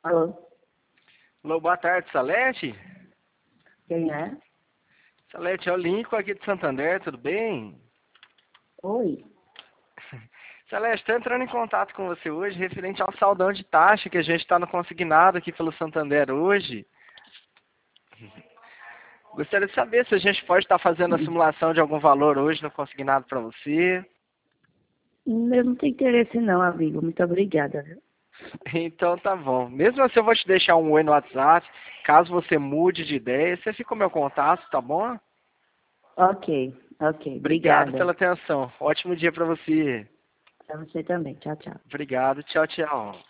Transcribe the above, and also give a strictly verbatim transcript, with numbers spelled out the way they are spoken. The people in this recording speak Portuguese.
Alô? Alô, boa tarde, Salete? Quem é? Salete, é o Lincoln aqui de Santander, tudo bem? Oi. Salete, estou entrando em contato com você hoje referente ao saldão de taxa que a gente está no consignado aqui pelo Santander hoje. Gostaria de saber se a gente pode estar fazendo a simulação de algum valor hoje no consignado para você. Eu não tenho interesse não, amigo. Muito obrigada. Viu? Então tá bom. Mesmo assim eu vou te deixar um oi no WhatsApp. Caso você mude de ideia, você fica com o meu contato, tá bom? Ok, ok. Obrigado Obrigada. pela atenção. Ótimo dia para você. Para você também. Tchau, tchau. Obrigado. Tchau, tchau.